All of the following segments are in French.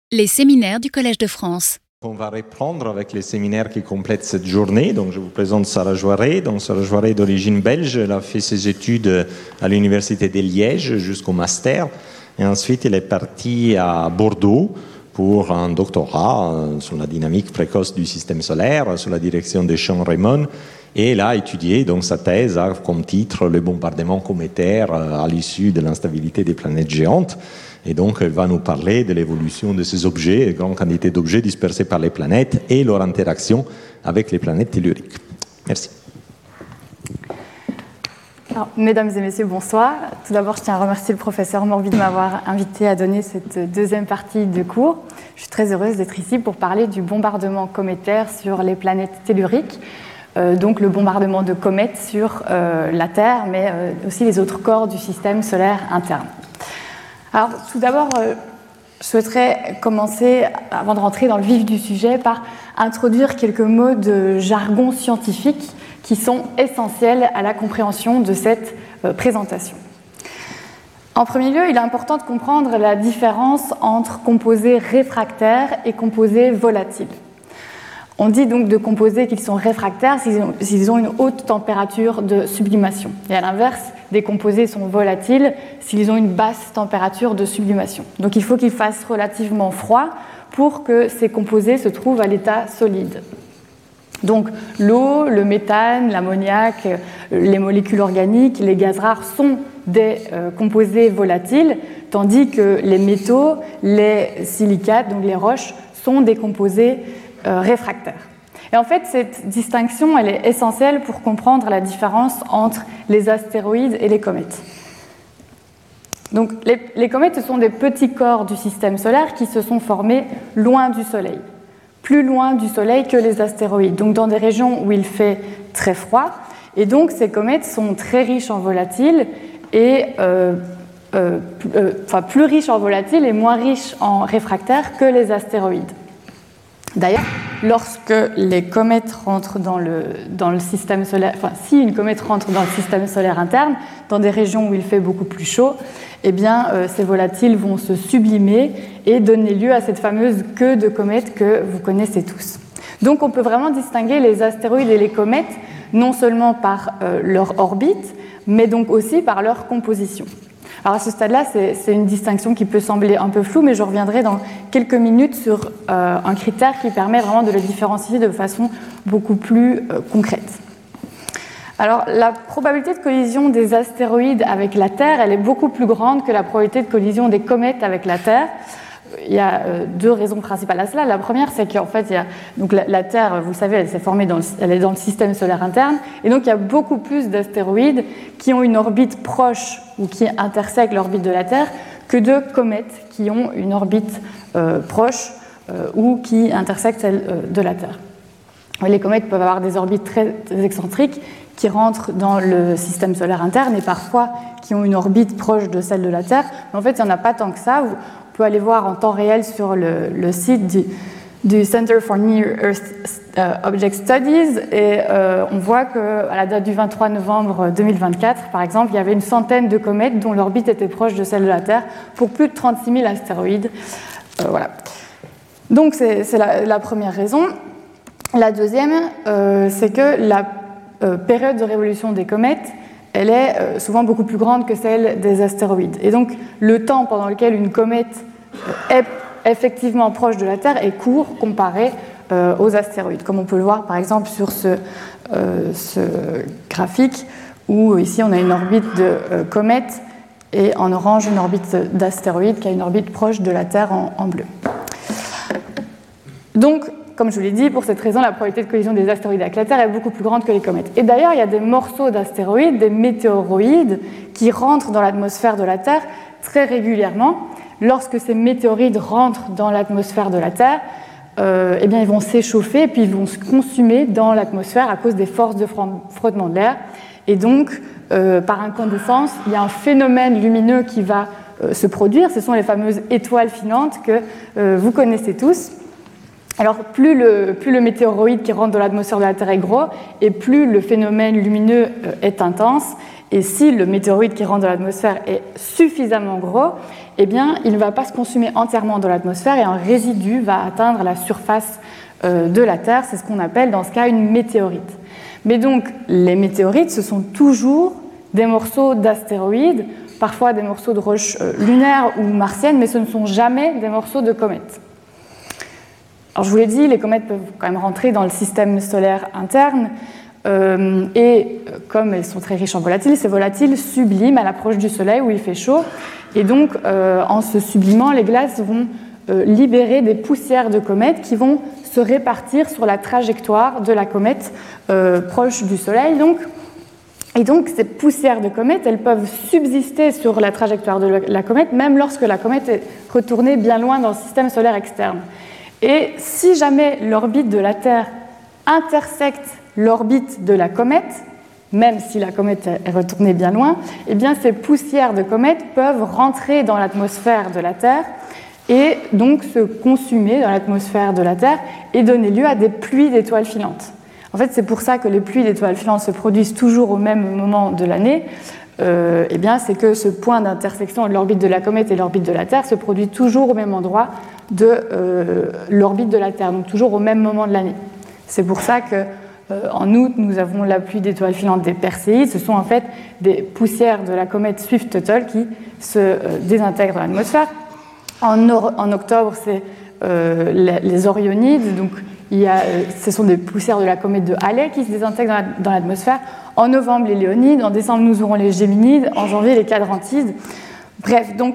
Les séminaires du Collège de France. On va reprendre avec les séminaires qui complètent cette journée. Donc, je vous présente Sarah Joiré. Donc, Sarah Joiré est d'origine belge. Elle a fait ses études à l'Université de Liège jusqu'au master. Et ensuite, elle est partie à Bordeaux pour un doctorat sur la dynamique précoce du système solaire, sous la direction de Sean Raymond. Et elle a étudié, donc sa thèse a comme titre le bombardement cométaire à l'issue de l'instabilité des planètes géantes. Et donc, elle va nous parler de l'évolution de ces objets, une grande quantité d'objets dispersés par les planètes et leur interaction avec les planètes telluriques. Merci. Alors, mesdames et messieurs, bonsoir. Tout d'abord, je tiens à remercier le professeur Morby de m'avoir invité à donner cette deuxième partie de cours. Je suis très heureuse d'être ici pour parler du bombardement cométaire sur les planètes telluriques, donc le bombardement de comètes sur la Terre, mais aussi les autres corps du système solaire interne. Alors, tout d'abord, je souhaiterais commencer, avant de rentrer dans le vif du sujet, par introduire quelques mots de jargon scientifique qui sont essentiels à la compréhension de cette présentation. En premier lieu, il est important de comprendre la différence entre composés réfractaires et composés volatiles. On dit donc de composés qu'ils sont réfractaires s'ils ont une haute température de sublimation. Et à l'inverse, des composés sont volatiles s'ils ont une basse température de sublimation. Donc il faut qu'il fasse relativement froid pour que ces composés se trouvent à l'état solide. Donc l'eau, le méthane, l'ammoniac, les molécules organiques, les gaz rares sont des composés volatiles, tandis que les métaux, les silicates, donc les roches, sont des composés réfractaires. Et en fait, cette distinction, elle est essentielle pour comprendre la différence entre les astéroïdes et les comètes. Donc, les comètes, ce sont des petits corps du système solaire qui se sont formés loin du Soleil, plus loin du Soleil que les astéroïdes, donc dans des régions où il fait très froid. Et donc, ces comètes sont très riches en volatiles et plus riches en volatiles et moins riches en réfractaires que les astéroïdes. D'ailleurs, lorsque les comètes rentrent dans le système solaire, si une comète rentre dans le système solaire interne, dans des régions où il fait beaucoup plus chaud, eh bien, ces volatiles vont se sublimer et donner lieu à cette fameuse queue de comètes que vous connaissez tous. Donc, on peut vraiment distinguer les astéroïdes et les comètes, non seulement par leur orbite, mais donc aussi par leur composition. Alors à ce stade-là, c'est une distinction qui peut sembler un peu floue, mais je reviendrai dans quelques minutes sur un critère qui permet vraiment de les différencier de façon beaucoup plus concrète. Alors la probabilité de collision des astéroïdes avec la Terre, elle est beaucoup plus grande que la probabilité de collision des comètes avec la Terre. Il y a deux raisons principales à cela. La première, c'est qu'en fait, donc la Terre, vous le savez, elle s'est formée elle est dans le système solaire interne, et donc il y a beaucoup plus d'astéroïdes qui ont une orbite proche ou qui intersectent l'orbite de la Terre que de comètes qui ont une orbite proche ou qui intersectent celle de la Terre. Les comètes peuvent avoir des orbites très excentriques qui rentrent dans le système solaire interne et parfois qui ont une orbite proche de celle de la Terre. Mais en fait, il n'y en a pas tant que ça. On peut aller voir en temps réel sur le site du Center for Near Earth Object Studies et on voit qu'à la date du 23 novembre 2024, par exemple, il y avait une centaine de comètes dont l'orbite était proche de celle de la Terre pour plus de 36 000 astéroïdes. Voilà. Donc c'est la première raison. La deuxième, c'est que la période de révolution des comètes, elle est souvent beaucoup plus grande que celle des astéroïdes. Et donc, le temps pendant lequel une comète est effectivement proche de la Terre est court comparé aux astéroïdes, comme on peut le voir par exemple sur ce graphique où ici on a une orbite de comète et en orange une orbite d'astéroïde qui a une orbite proche de la Terre en bleu. Donc, comme je vous l'ai dit, pour cette raison, la probabilité de collision des astéroïdes avec la Terre est beaucoup plus grande que les comètes. Et d'ailleurs, il y a des morceaux d'astéroïdes, des météoroïdes, qui rentrent dans l'atmosphère de la Terre très régulièrement. Lorsque ces météorites rentrent dans l'atmosphère de la Terre, eh bien, ils vont s'échauffer et puis ils vont se consumer dans l'atmosphère à cause des forces de frottement de l'air. Et donc, par incandescence, il y a un phénomène lumineux qui va se produire. Ce sont les fameuses étoiles filantes que vous connaissez tous. Alors plus le météoroïde qui rentre dans l'atmosphère de la Terre est gros, et plus le phénomène lumineux est intense. Et si le météoroïde qui rentre dans l'atmosphère est suffisamment gros, eh bien, il ne va pas se consumer entièrement dans l'atmosphère et un résidu va atteindre la surface de la Terre. C'est ce qu'on appelle dans ce cas une météorite. Mais donc, les météorites, ce sont toujours des morceaux d'astéroïdes, parfois des morceaux de roches lunaires ou martiennes, mais ce ne sont jamais des morceaux de comètes. Alors, je vous l'ai dit, les comètes peuvent quand même rentrer dans le système solaire interne, et comme elles sont très riches en volatiles, ces volatiles subliment à l'approche du Soleil où il fait chaud, et donc en se sublimant, les glaces vont libérer des poussières de comètes qui vont se répartir sur la trajectoire de la comète proche du Soleil. Et donc ces poussières de comètes, elles peuvent subsister sur la trajectoire de la comète, même lorsque la comète est retournée bien loin dans le système solaire externe. Et si jamais l'orbite de la Terre intersecte l'orbite de la comète, même si la comète est retournée bien loin, eh bien ces poussières de comète peuvent rentrer dans l'atmosphère de la Terre et donc se consumer dans l'atmosphère de la Terre et donner lieu à des pluies d'étoiles filantes. En fait, c'est pour ça que les pluies d'étoiles filantes se produisent toujours au même moment de l'année. Eh bien, c'est que ce point d'intersection de l'orbite de la comète et l'orbite de la Terre se produit toujours au même endroit de l'orbite de la Terre, donc toujours au même moment de l'année. C'est pour ça que en août, nous avons la pluie d'étoiles filantes des Perséides. Ce sont en fait des poussières de la comète Swift-Tuttle qui se désintègrent dans l'atmosphère. En octobre, c'est les Orionides. Donc, ce sont des poussières de la comète de Halley qui se désintègrent dans l'atmosphère. En novembre, les Léonides. En décembre, nous aurons les Géminides. En janvier, les Quadrantides. Bref, donc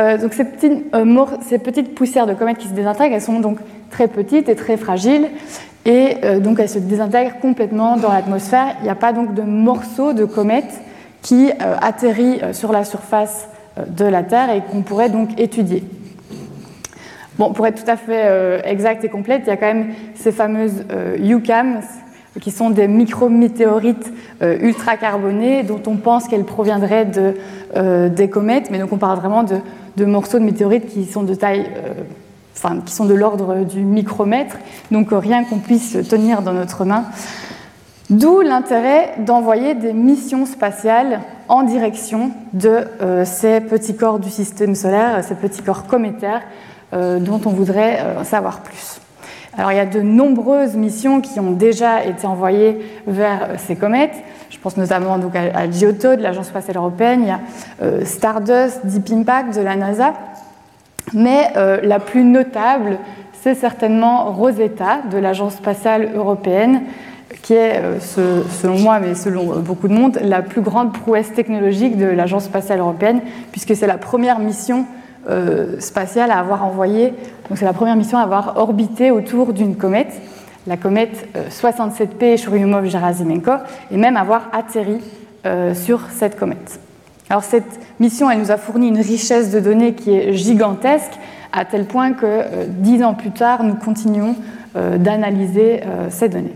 ces petites poussières de comètes qui se désintègrent, elles sont donc très petites et très fragiles. Et donc elles se désintègrent complètement dans l'atmosphère. Il n'y a pas donc de morceaux de comètes qui atterrit sur la surface de la Terre et qu'on pourrait donc étudier. Bon, pour être tout à fait exact et complète, il y a quand même ces fameuses UCAMs qui sont des micrométéorites ultracarbonées dont on pense qu'elles proviendraient des comètes, mais donc on parle vraiment de morceaux de météorites qui sont de taille qui sont de l'ordre du micromètre, donc rien qu'on puisse tenir dans notre main. D'où l'intérêt d'envoyer des missions spatiales en direction de ces petits corps du système solaire, ces petits corps cométaires dont on voudrait savoir plus. Alors il y a de nombreuses missions qui ont déjà été envoyées vers ces comètes. Je pense notamment donc à Giotto de l'Agence spatiale européenne, il y a Stardust, Deep Impact de la NASA. Mais la plus notable, c'est certainement Rosetta de l'Agence spatiale européenne, qui est, selon moi, mais selon beaucoup de monde, la plus grande prouesse technologique de l'Agence spatiale européenne, puisque c'est la première mission spatiale à avoir envoyé, donc c'est la première mission à avoir orbité autour d'une comète, la comète 67P Churyumov-Gerasimenko, et même avoir atterri sur cette comète. Alors cette mission, elle nous a fourni une richesse de données qui est gigantesque, à tel point que 10 ans plus tard, nous continuons d'analyser ces données.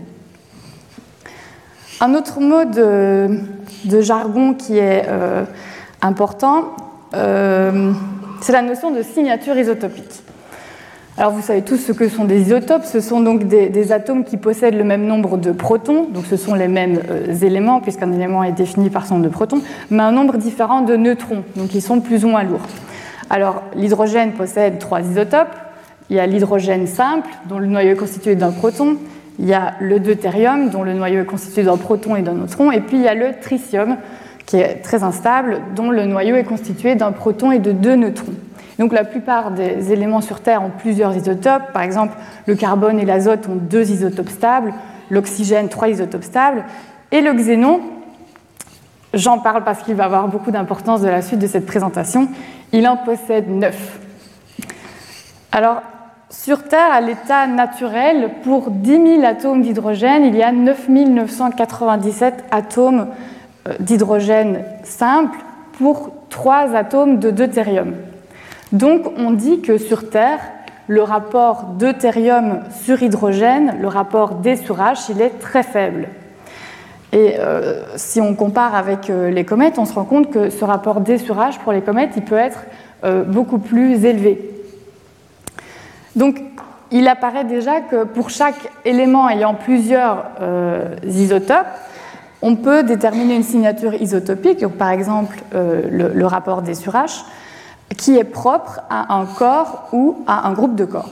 Un autre mot de jargon qui est important, c'est la notion de signature isotopique. Alors vous savez tous ce que sont des isotopes, ce sont donc des atomes qui possèdent le même nombre de protons, donc ce sont les mêmes éléments, puisqu'un élément est défini par son nombre de protons, mais un nombre différent de neutrons, donc ils sont plus ou moins lourds. Alors l'hydrogène possède 3 isotopes, il y a l'hydrogène simple, dont le noyau est constitué d'un proton, il y a le deutérium, dont le noyau est constitué d'un proton et d'un neutron, et puis il y a le tritium, qui est très instable, dont le noyau est constitué d'un proton et de 2 neutrons. Donc la plupart des éléments sur Terre ont plusieurs isotopes. Par exemple, le carbone et l'azote ont 2 isotopes stables, l'oxygène 3 isotopes stables, et le xénon, j'en parle parce qu'il va avoir beaucoup d'importance de la suite de cette présentation, il en possède 9. Alors, sur Terre, à l'état naturel, pour 10 000 atomes d'hydrogène, il y a 9 997 atomes d'hydrogène simple pour 3 atomes de deutérium. Donc on dit que sur Terre, le rapport deutérium sur hydrogène, le rapport D sur H, il est très faible. Et si on compare avec les comètes, on se rend compte que ce rapport D sur H pour les comètes, il peut être beaucoup plus élevé. Donc il apparaît déjà que pour chaque élément ayant plusieurs isotopes, on peut déterminer une signature isotopique, donc par exemple le rapport D sur H, qui est propre à un corps ou à un groupe de corps.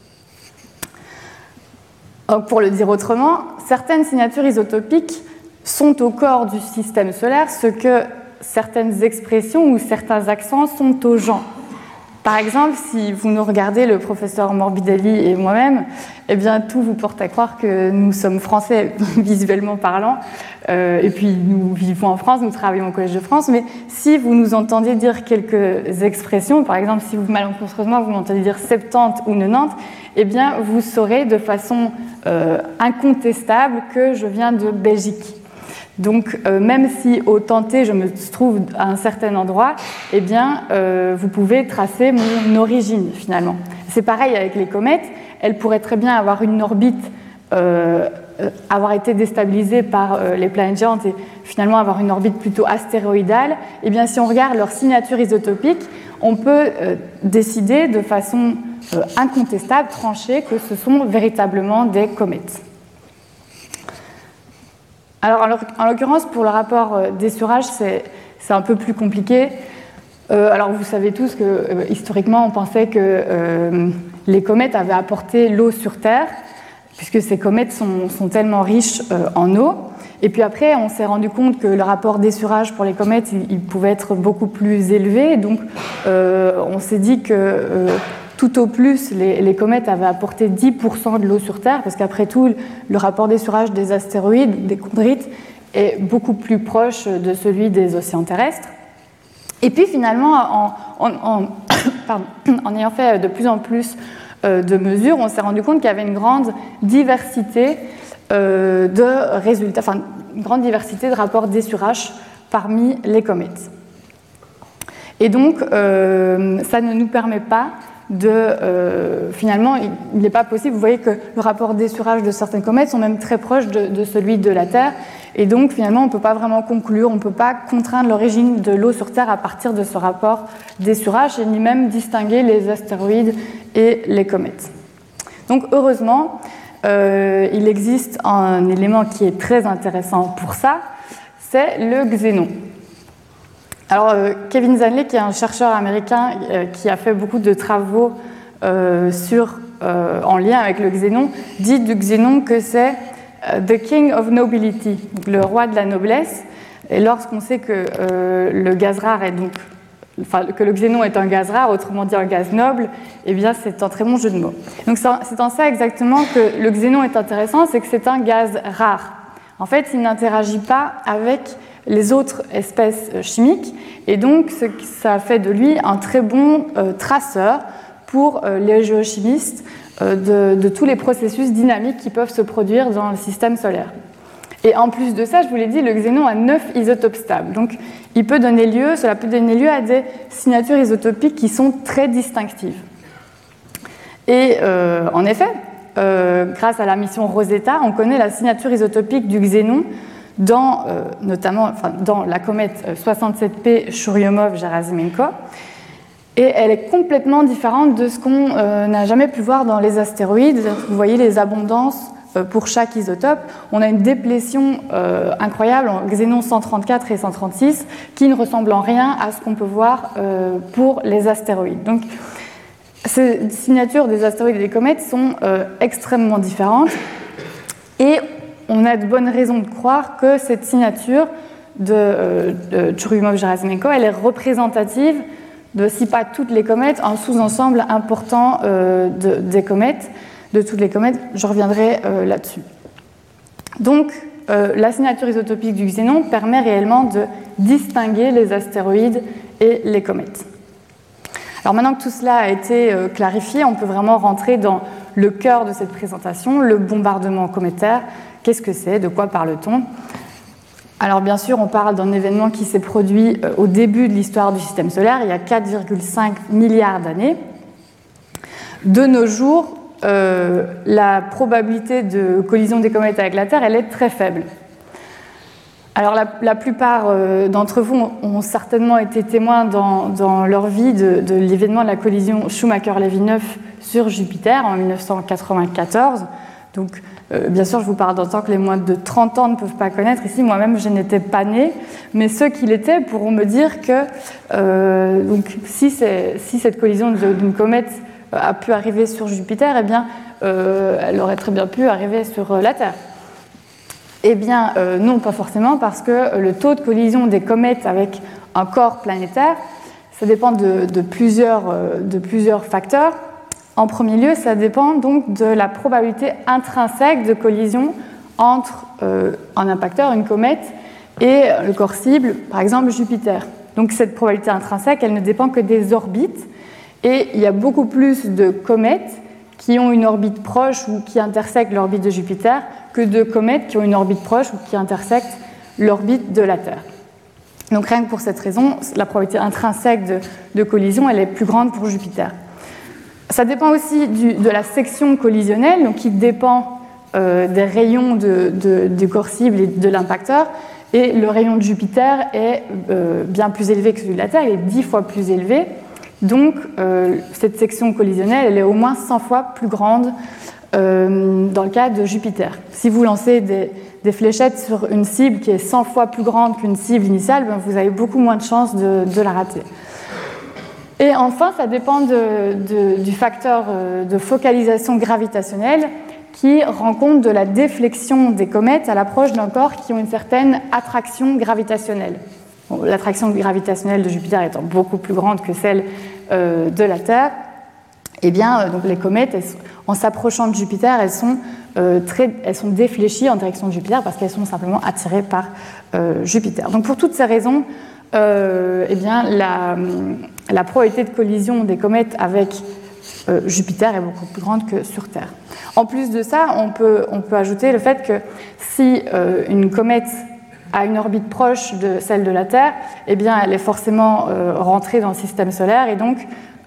Donc, pour le dire autrement, certaines signatures isotopiques sont au corps du système solaire ce que certaines expressions ou certains accents sont aux gens. Par exemple, si vous nous regardez, le professeur Morbidelli et moi-même, eh bien, tout vous porte à croire que nous sommes français, visuellement parlant, et puis nous vivons en France, nous travaillons au Collège de France, mais si vous nous entendez dire quelques expressions, par exemple, si vous malencontreusement vous m'entendez dire 70 ou 90, eh bien, vous saurez de façon incontestable que je viens de Belgique. Donc, même si au Tenté, je me trouve à un certain endroit, eh bien, vous pouvez tracer mon origine, finalement. C'est pareil avec les comètes. Elles pourraient très bien avoir une orbite, avoir été déstabilisées par les planètes géantes et finalement avoir une orbite plutôt astéroïdale. Eh bien, si on regarde leur signature isotopique, on peut décider de façon incontestable, tranchée, que ce sont véritablement des comètes. Alors, en l'occurrence, pour le rapport D sur H, c'est un peu plus compliqué. Alors, vous savez tous que, historiquement, on pensait que les comètes avaient apporté l'eau sur Terre, puisque ces comètes sont tellement riches en eau. Et puis après, on s'est rendu compte que le rapport D sur H pour les comètes, il pouvait être beaucoup plus élevé. Donc, on s'est dit que tout au plus, les comètes avaient apporté 10% de l'eau sur Terre, parce qu'après tout, le rapport D sur H des astéroïdes, des chondrites, est beaucoup plus proche de celui des océans terrestres. Et puis finalement, en ayant fait de plus en plus de mesures, on s'est rendu compte qu'il y avait une grande diversité de résultats, enfin une grande diversité de rapports D sur H parmi les comètes. Et donc, ça ne nous permet pas finalement, il n'est pas possible. Vous voyez que le rapport D sur H de certaines comètes sont même très proches de celui de la Terre. Et donc, finalement, on ne peut pas vraiment conclure, on ne peut pas contraindre l'origine de l'eau sur Terre à partir de ce rapport D sur H, et ni même distinguer les astéroïdes et les comètes. Donc, heureusement, il existe un élément qui est très intéressant pour ça, c'est le xénon. Alors, Kevin Zanley, qui est un chercheur américain qui a fait beaucoup de travaux en lien avec le xénon, dit du xénon que c'est the king of nobility, donc le roi de la noblesse. Et lorsqu'on sait que le gaz rare est donc, enfin, que le xénon est un gaz rare, autrement dit un gaz noble, eh bien c'est un très bon jeu de mots. Donc c'est en ça exactement que le xénon est intéressant, c'est que c'est un gaz rare. En fait, il n'interagit pas avec les autres espèces chimiques, et donc ça fait de lui un très bon traceur pour les géochimistes de tous les processus dynamiques qui peuvent se produire dans le système solaire. Et en plus de ça, je vous l'ai dit, le xénon a 9 isotopes stables, donc cela peut donner lieu à des signatures isotopiques qui sont très distinctives. Et en effet, grâce à la mission Rosetta, on connaît la signature isotopique du xénon notamment dans la comète 67P Churyumov-Gerasimenko, et elle est complètement différente de ce qu'on n'a jamais pu voir dans les astéroïdes. Vous voyez les abondances pour chaque isotope. On a une déplétion incroyable en xénon 134 et 136 qui ne ressemble en rien à ce qu'on peut voir pour les astéroïdes. Donc, ces signatures des astéroïdes et des comètes sont extrêmement différentes, et on a de bonnes raisons de croire que cette signature de Churyumov-Gerasimenko, elle est représentative de, si pas toutes les comètes, un sous-ensemble important des comètes, de toutes les comètes. Je reviendrai là-dessus. Donc, la signature isotopique du xénon permet réellement de distinguer les astéroïdes et les comètes. Alors maintenant que tout cela a été clarifié, on peut vraiment rentrer dans le cœur de cette présentation, le bombardement cométaire. Qu'est-ce que c'est? De quoi parle-t-on? Alors bien sûr, on parle d'un événement qui s'est produit au début de l'histoire du système solaire, il y a 4,5 milliards d'années. De nos jours, la probabilité de collision des comètes avec la Terre, elle est très faible. Alors la plupart d'entre vous ont certainement été témoins dans leur vie de l'événement de la collision Schumacher-Levy-9 sur Jupiter en 1994. Donc bien sûr, je vous parle d'un temps que les moins de 30 ans ne peuvent pas connaître. Ici, moi-même, je n'étais pas née, mais ceux qui l'étaient pourront me dire que donc, si cette collision d'une comète a pu arriver sur Jupiter, eh bien, elle aurait très bien pu arriver sur la Terre. Eh bien, non, pas forcément, parce que le taux de collision des comètes avec un corps planétaire, ça dépend de plusieurs facteurs. En premier lieu, ça dépend donc de la probabilité intrinsèque de collision entre un impacteur, une comète, et le corps cible, par exemple Jupiter. Donc cette probabilité intrinsèque, elle ne dépend que des orbites, et il y a beaucoup plus de comètes qui ont une orbite proche ou qui intersectent l'orbite de Jupiter que de comètes qui ont une orbite proche ou qui intersectent l'orbite de la Terre. Donc rien que pour cette raison, la probabilité intrinsèque de collision, elle est plus grande pour Jupiter. Ça dépend aussi de la section collisionnelle, donc qui dépend des rayons du corps cible et de l'impacteur. Et le rayon de Jupiter est bien plus élevé que celui de la Terre, il est 10 fois plus élevé. Donc cette section collisionnelle, elle est au moins 100 fois plus grande dans le cas de Jupiter. Si vous lancez des fléchettes sur une cible qui est 100 fois plus grande qu'une cible initiale, ben, vous avez beaucoup moins de chances de la rater. Et enfin, ça dépend du facteur de focalisation gravitationnelle qui rend compte de la déflexion des comètes à l'approche d'un corps qui ont une certaine attraction gravitationnelle. Bon, l'attraction gravitationnelle de Jupiter étant beaucoup plus grande que celle de la Terre, eh bien, donc les comètes, en s'approchant de Jupiter, elles sont défléchies en direction de Jupiter parce qu'elles sont simplement attirées par Jupiter. Donc pour toutes ces raisons, eh bien, la probabilité de collision des comètes avec Jupiter est beaucoup plus grande que sur Terre. En plus de ça, on peut ajouter le fait que si une comète a une orbite proche de celle de la Terre, eh bien, elle est forcément rentrée dans le système solaire et donc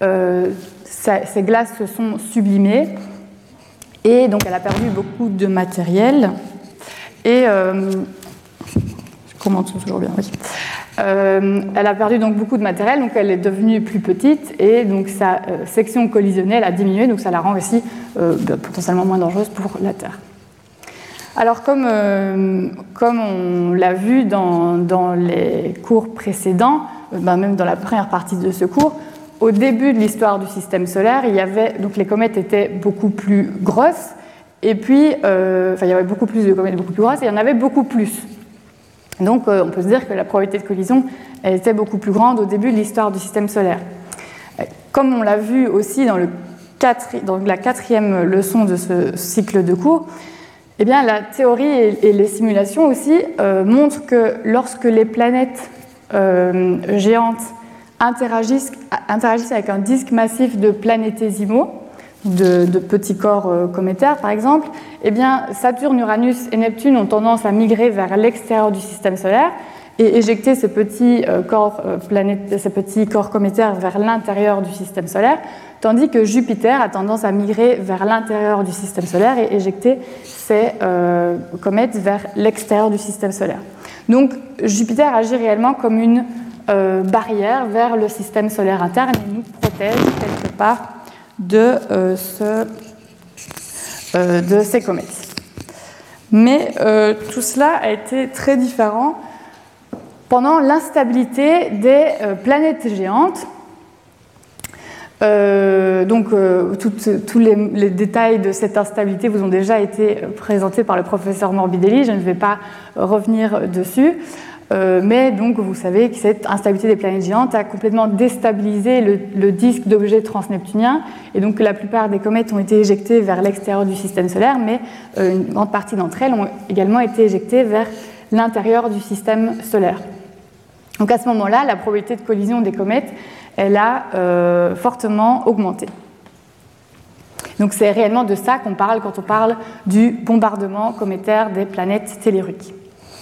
ces glaces se sont sublimées et donc elle a perdu beaucoup de matériel et je commente toujours bien, oui. Elle a perdu donc beaucoup de matériel, donc elle est devenue plus petite et donc sa section collisionnelle a diminué, donc ça la rend aussi potentiellement moins dangereuse pour la Terre. Alors comme on l'a vu dans les cours précédents, même dans la première partie de ce cours, au début de l'histoire du système solaire, donc les comètes étaient beaucoup plus grosses et puis il y avait beaucoup plus de comètes beaucoup plus grosses et il y en avait beaucoup plus. Donc on peut se dire que la probabilité de collision elle était beaucoup plus grande au début de l'histoire du système solaire. Comme on l'a vu aussi dans la quatrième leçon de ce cycle de cours, eh bien, la théorie et les simulations aussi montrent que lorsque les planètes géantes interagissent avec un disque massif de planétésimaux, de petits corps cométaires par exemple, eh bien, Saturne, Uranus et Neptune ont tendance à migrer vers l'extérieur du système solaire et éjecter ces petits corps cométaires vers l'intérieur du système solaire, tandis que Jupiter a tendance à migrer vers l'intérieur du système solaire et éjecter ces comètes vers l'extérieur du système solaire. Donc Jupiter agit réellement comme une barrière vers le système solaire interne et nous protège quelque part de ces comètes. Mais tout cela a été très différent pendant l'instabilité des planètes géantes. Tous les détails de cette instabilité vous ont déjà été présentés par le professeur Morbidelli, je ne vais pas revenir dessus. Mais donc vous savez que cette instabilité des planètes géantes a complètement déstabilisé le disque d'objets transneptuniens et donc la plupart des comètes ont été éjectées vers l'extérieur du système solaire, mais une grande partie d'entre elles ont également été éjectées vers l'intérieur du système solaire. Donc à ce moment-là, la probabilité de collision des comètes, elle a fortement augmenté. Donc c'est réellement de ça qu'on parle quand on parle du bombardement cométaire des planètes telluriques.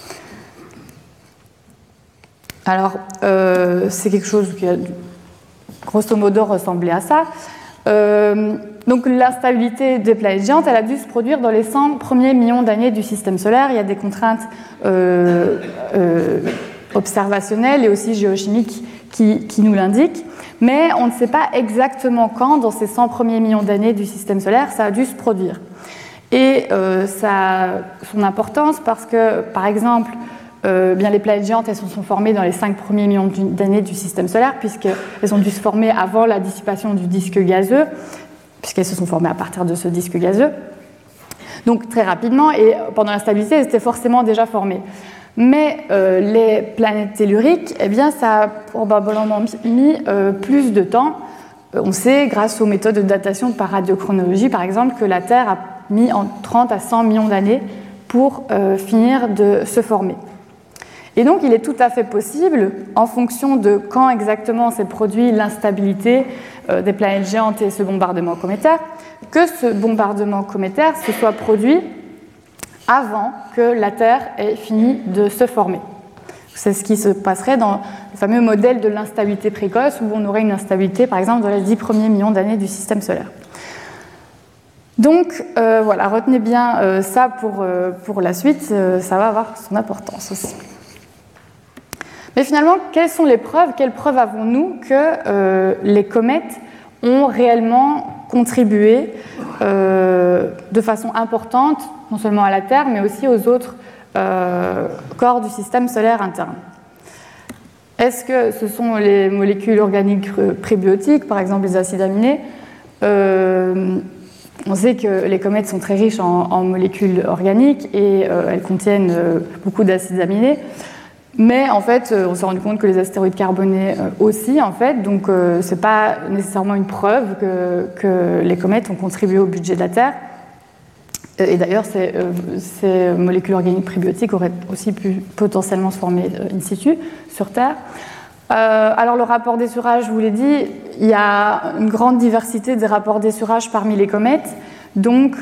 Alors, c'est quelque chose qui a grosso modo ressemblé à ça. Donc l'instabilité des planètes géantes, elle a dû se produire dans les 100 premiers millions d'années du système solaire. Il y a des contraintes observationnelles et aussi géochimiques qui nous l'indiquent. Mais on ne sait pas exactement quand, dans ces 100 premiers millions d'années du système solaire, ça a dû se produire. Et ça a son importance parce que, par exemple, bien les planètes géantes, elles se sont formées dans les 5 premiers millions d'années du système solaire, puisqu'elles ont dû se former avant la dissipation du disque gazeux, puisqu'elles se sont formées à partir de ce disque gazeux. Donc très rapidement, et pendant l'instabilité, elles étaient forcément déjà formées. Mais les planètes telluriques, eh bien, ça a probablement mis plus de temps. On sait, grâce aux méthodes de datation par radiochronologie, par exemple, que la Terre a mis en 30 à 100 millions d'années pour finir de se former. Et donc, il est tout à fait possible, en fonction de quand exactement s'est produit l'instabilité des planètes géantes et ce bombardement cométaire, que ce bombardement cométaire se soit produit avant que la Terre ait fini de se former. C'est ce qui se passerait dans le fameux modèle de l'instabilité précoce, où on aurait une instabilité, par exemple, dans les 10 premiers millions d'années du système solaire. Donc, voilà, retenez bien ça pour la suite, ça va avoir son importance aussi. Mais finalement, quelles sont les preuves? Quelles preuves avons-nous que les comètes ont réellement contribué de façon importante, non seulement à la Terre, mais aussi aux autres corps du système solaire interne? Est-ce que ce sont les molécules organiques prébiotiques, par exemple les acides aminés? On sait que les comètes sont très riches en molécules organiques et elles contiennent beaucoup d'acides aminés. Mais en fait, on s'est rendu compte que les astéroïdes carbonés aussi, en fait, donc ce n'est pas nécessairement une preuve que les comètes ont contribué au budget de la Terre. Et d'ailleurs, ces molécules organiques prébiotiques auraient aussi pu potentiellement se former in situ sur Terre. Alors le rapport d'essurage, je vous l'ai dit, il y a une grande diversité des rapports d'essurage parmi les comètes, donc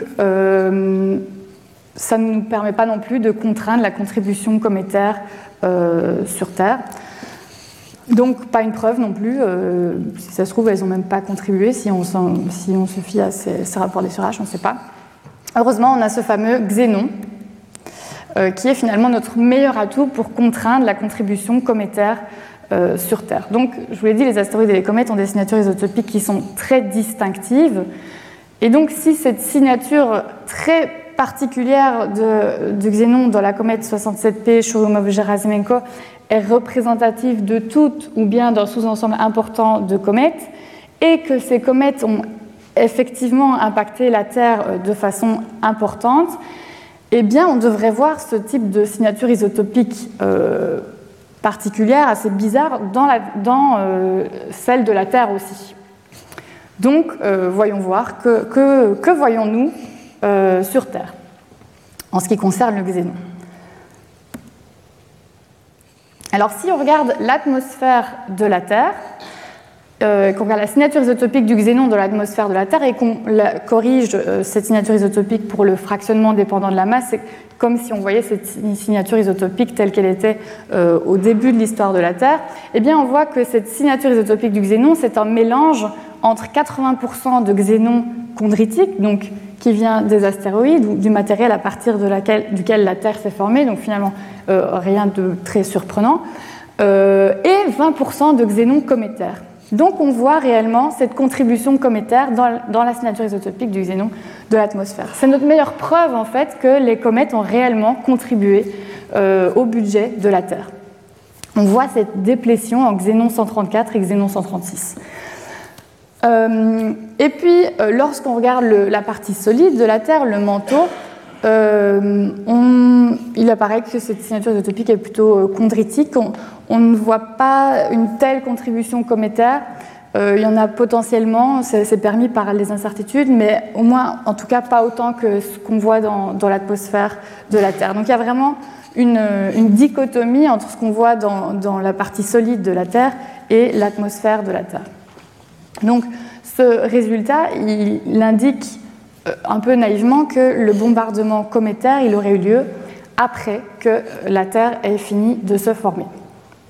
ça ne nous permet pas non plus de contraindre la contribution cométaire sur Terre. Donc pas une preuve non plus, si ça se trouve elles n'ont même pas contribué, si on se fie à ces rapports d'essurage, on ne sait pas. Heureusement on a ce fameux xénon, qui est finalement notre meilleur atout pour contraindre la contribution cométaire sur Terre. Donc je vous l'ai dit, les astéroïdes et les comètes ont des signatures isotopiques qui sont très distinctives, et donc si cette signature très particulière du xénon dans la comète 67P Churyumov-Gerasimenko est représentative de toutes ou bien d'un sous-ensemble important de comètes, et que ces comètes ont effectivement impacté la Terre de façon importante, eh bien on devrait voir ce type de signature isotopique particulière, assez bizarre, dans celle de la Terre aussi. Donc voyons voir que voyons-nous sur Terre, en ce qui concerne le xénon. Alors si on regarde l'atmosphère de la Terre, qu'on regarde la signature isotopique du xénon dans l'atmosphère de la Terre et qu'on corrige cette signature isotopique pour le fractionnement dépendant de la masse, c'est comme si on voyait cette signature isotopique telle qu'elle était au début de l'histoire de la Terre, eh bien on voit que cette signature isotopique du xénon, c'est un mélange entre 80% de xénon chondritique, donc qui vient des astéroïdes ou du matériel à partir duquel la Terre s'est formée, donc finalement rien de très surprenant, et 20% de xénon cométaire. Donc on voit réellement cette contribution cométaire dans la signature isotopique du xénon de l'atmosphère. C'est notre meilleure preuve en fait que les comètes ont réellement contribué au budget de la Terre. On voit cette déplétion en xénon 134 et xénon 136. Et puis, lorsqu'on regarde la partie solide de la Terre, le manteau, il apparaît que cette signature isotopique est plutôt chondritique. On ne voit pas une telle contribution cométaire. Il y en a potentiellement, c'est permis par les incertitudes, mais au moins, en tout cas, pas autant que ce qu'on voit dans l'atmosphère de la Terre. Donc il y a vraiment une dichotomie entre ce qu'on voit dans la partie solide de la Terre et l'atmosphère de la Terre. Donc ce résultat, il indique un peu naïvement que le bombardement cométaire, il aurait eu lieu après que la Terre ait fini de se former. Donc,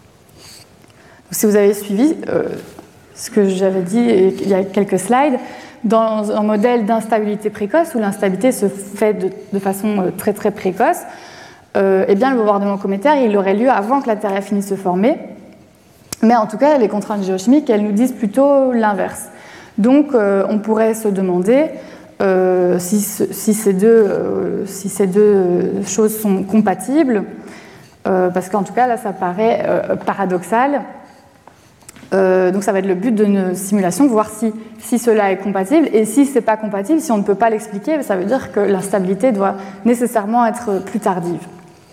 si vous avez suivi ce que j'avais dit il y a quelques slides, dans un modèle d'instabilité précoce, où l'instabilité se fait de façon très très précoce, eh bien le bombardement cométaire il aurait lieu avant que la Terre ait fini de se former. Mais en tout cas, les contraintes géochimiques, elles nous disent plutôt l'inverse. Donc on pourrait se demander si ces deux choses sont compatibles, parce qu'en tout cas là ça paraît paradoxal. Donc ça va être le but de nos simulations, voir si cela est compatible, et si ce n'est pas compatible, si on ne peut pas l'expliquer, ça veut dire que l'instabilité doit nécessairement être plus tardive.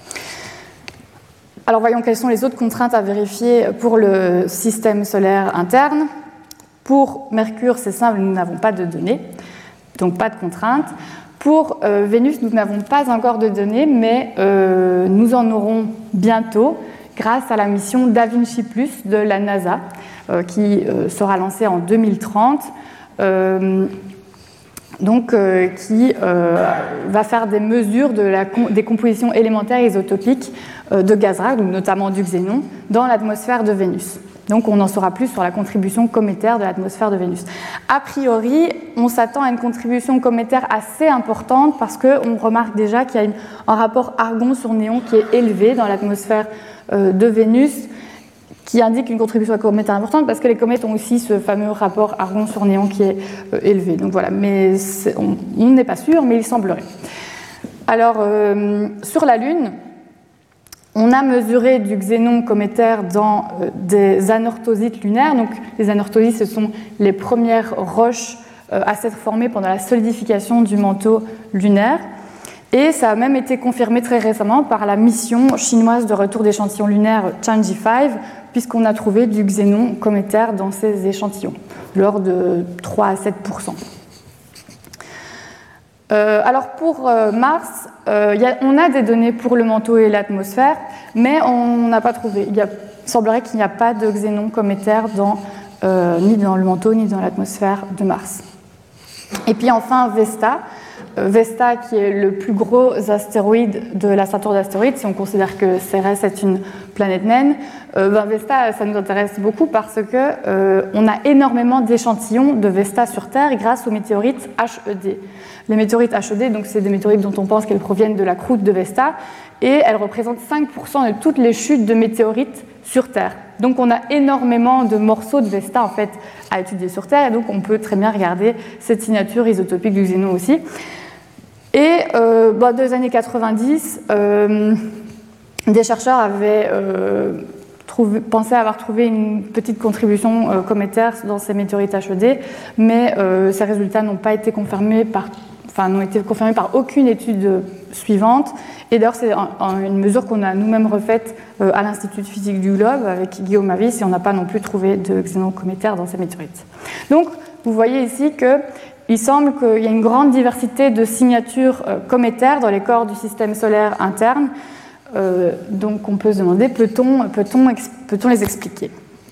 Alors voyons quelles sont les autres contraintes à vérifier pour le système solaire interne. Pour Mercure, c'est simple, nous n'avons pas de données, donc pas de contraintes. Pour Vénus, nous n'avons pas encore de données, mais nous en aurons bientôt grâce à la mission Da Vinci Plus de la NASA, qui sera lancée en 2030, qui va faire des mesures des compositions élémentaires isotopiques de gaz rares, notamment du xénon, dans l'atmosphère de Vénus. Donc on en saura plus sur la contribution cométaire de l'atmosphère de Vénus. A priori, on s'attend à une contribution cométaire assez importante parce qu'on remarque déjà qu'il y a un rapport argon sur néon qui est élevé dans l'atmosphère de Vénus, qui indique une contribution cométaire importante parce que les comètes ont aussi ce fameux rapport argon sur néon qui est élevé. Donc voilà, mais on n'est pas sûr, mais il semblerait. Alors, sur la Lune, on a mesuré du xénon cométaire dans des anorthosites lunaires. Donc, les anorthosites, ce sont les premières roches à s'être formées pendant la solidification du manteau lunaire. Et ça a même été confirmé très récemment par la mission chinoise de retour d'échantillons lunaires Tianji 5, puisqu'on a trouvé du xénon cométaire dans ces échantillons, de l'ordre de 3 à 7%. Alors pour Mars, on a des données pour le manteau et l'atmosphère, mais on n'a pas trouvé. Il semblerait qu'il n'y a pas de xénon cométaire ni dans le manteau ni dans l'atmosphère de Mars. Et puis enfin Vesta. Vesta, qui est le plus gros astéroïde de la ceinture d'astéroïdes, si on considère que Cérès est une planète naine, Vesta, ça nous intéresse beaucoup parce que on a énormément d'échantillons de Vesta sur Terre grâce aux météorites HED. Les météorites HED, donc c'est des météorites dont on pense qu'elles proviennent de la croûte de Vesta, et elles représentent 5% de toutes les chutes de météorites sur Terre. Donc on a énormément de morceaux de Vesta en fait à étudier sur Terre, et donc on peut très bien regarder cette signature isotopique du xénon aussi. Et dans les années 90, des chercheurs avaient pensé avoir trouvé une petite contribution cométaire dans ces météorites HED, mais ces résultats n'ont été confirmés par aucune étude suivante. Et d'ailleurs, c'est une mesure qu'on a nous-mêmes refaite à l'Institut de physique du Globe avec Guillaume Avis, et on n'a pas non plus trouvé de xénon cométaire dans ces météorites. Donc, vous voyez ici qu'il semble qu'il y a une grande diversité de signatures cométaires dans les corps du système solaire interne. Donc, on peut se demander, peut-on les expliquer ?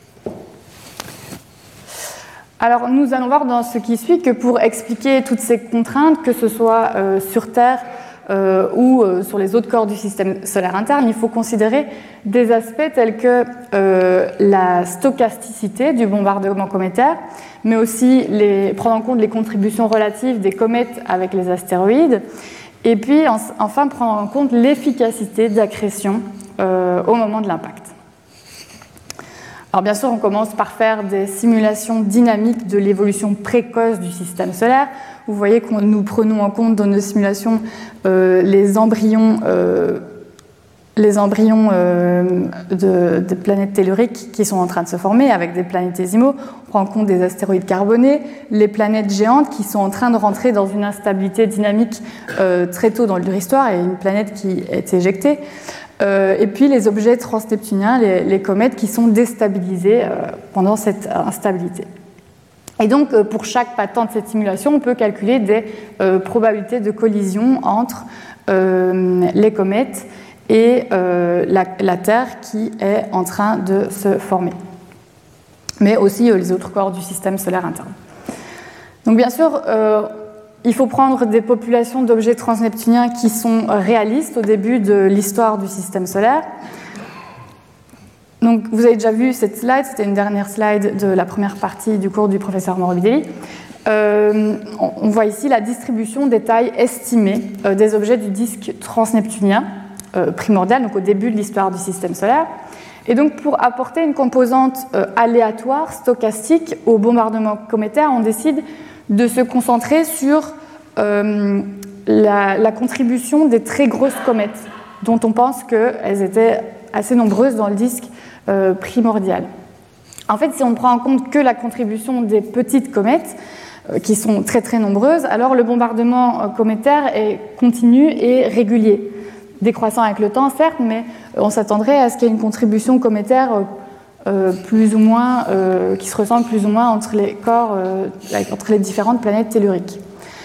Alors, nous allons voir dans ce qui suit que pour expliquer toutes ces contraintes, que ce soit sur Terre ou sur les autres corps du système solaire interne, il faut considérer des aspects tels que la stochasticité du bombardement cométaire, mais aussi prendre en compte les contributions relatives des comètes avec les astéroïdes, et puis enfin prendre en compte l'efficacité d'accrétion au moment de l'impact. Alors bien sûr, on commence par faire des simulations dynamiques de l'évolution précoce du système solaire. Vous voyez que nous prenons en compte dans nos simulations les embryons de planètes telluriques qui sont en train de se former avec des planétésimaux. On prend en compte des astéroïdes carbonés, les planètes géantes qui sont en train de rentrer dans une instabilité dynamique très tôt dans leur histoire et une planète qui est éjectée. Et puis les objets transneptuniens, les comètes qui sont déstabilisés pendant cette instabilité. Et donc, pour chaque patent de cette simulation, on peut calculer des probabilités de collision entre les comètes et la Terre qui est en train de se former, mais aussi les autres corps du système solaire interne. Donc bien sûr, il faut prendre des populations d'objets transneptuniens qui sont réalistes au début de l'histoire du système solaire. Donc, vous avez déjà vu cette slide, c'était une dernière slide de la première partie du cours du professeur Morbidelli. On voit ici la distribution des tailles estimées des objets du disque transneptunien primordial, donc au début de l'histoire du système solaire. Et donc, pour apporter une composante aléatoire, stochastique, au bombardement cométaire, on décide de se concentrer sur la contribution des très grosses comètes, dont on pense qu'elles étaient assez nombreuses dans le disque primordial. En fait, si on ne prend en compte que la contribution des petites comètes, qui sont très très nombreuses, alors le bombardement cométaire est continu et régulier. Décroissant avec le temps, certes, mais on s'attendrait à ce qu'il y ait une contribution cométaire plus ou moins, qui se ressemble plus ou moins entre les corps, entre les différentes planètes telluriques.